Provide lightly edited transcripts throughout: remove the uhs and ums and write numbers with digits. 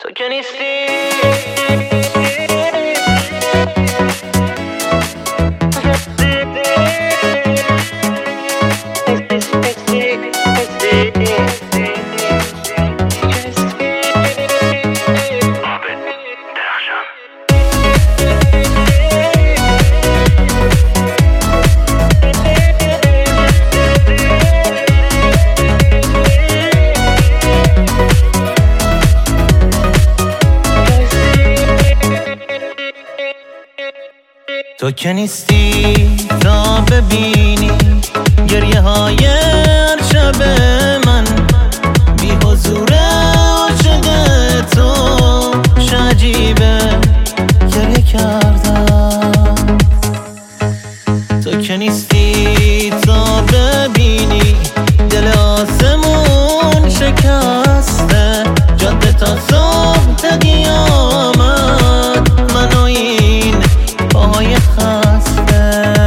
تو که نیستی. تو که نیستی تا ببینی گریه های هر شب من، بی حضور عاشق تو عجیبه گریه کردم. تو که نیستی تا ببینی دل آسمون شکسته، جاده تا صبح قیامت من و این پاهای خسته.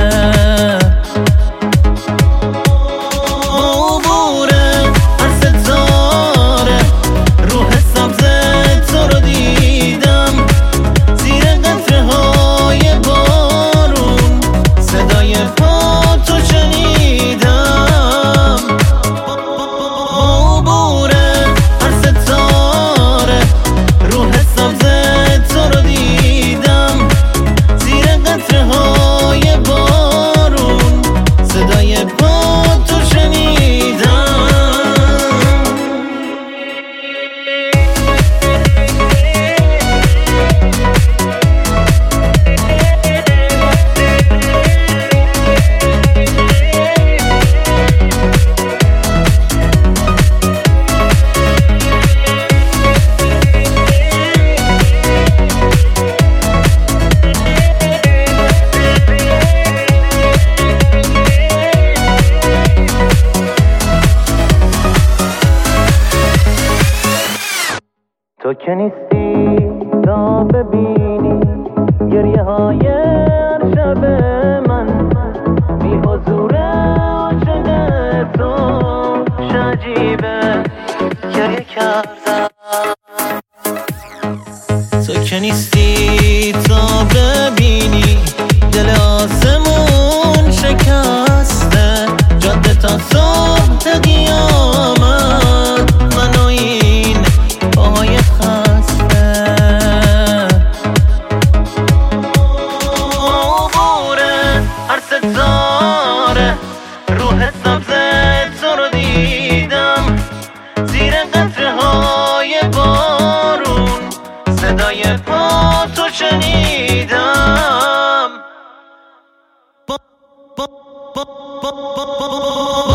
عبور هر ستاره روح سبز تو رو دیدم، زیر قطره های بارون صدای پا تو شنیدم. عبور هر ستاره روح سبز تو رو دیدم، زیر قطره های بارون صدای پا تو شنیدم. تو که نیستی تا ببینی گریه های هر شب من، بی حضور عاشق تو عجیبه گریه کردم. تو که نیستی تا ببینی دل آسمون شکسته، جاده تا صبح قیامت من و این پاهای خسته. عبور هر ستاره روح سبز تو رو دیدم، زیر قطره های بارون صدای پا تو شنیدم.